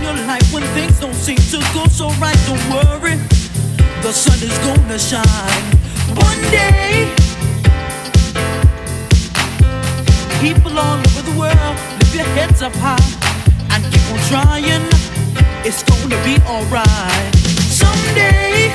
your life when things don't seem to go so right. Don't worry, the sun is gonna shine one day. People all over the world, lift your heads up high and keep on trying. It's gonna be alright. Someday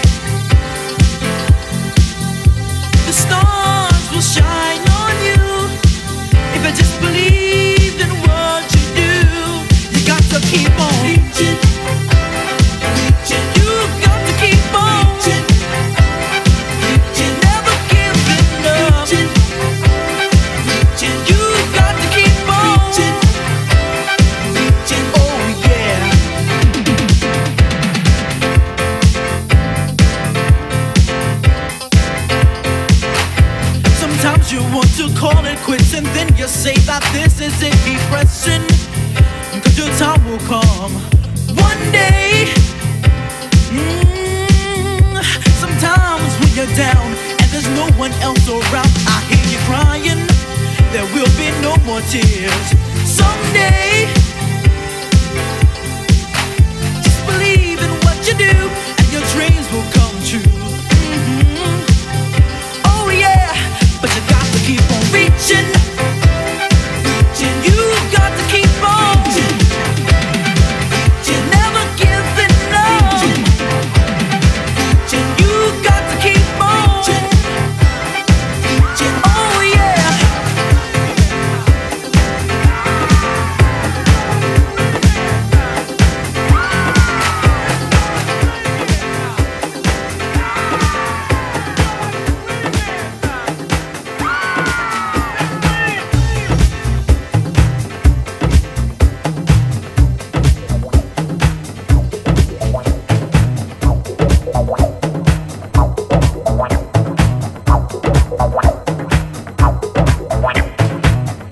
the stars will shine on you if you just believe in what you do. You got to keep on reaching, reaching. You got to keep on reaching, reaching. Never giving up, reaching, reaching. You got to keep on reaching, reaching. Oh yeah. Sometimes you want to call it quits and then you say that this isn't depressing, 'cause your time will come one day. Sometimes when you're down and there's no one else around, I hear you crying. There will be no more tears. Someday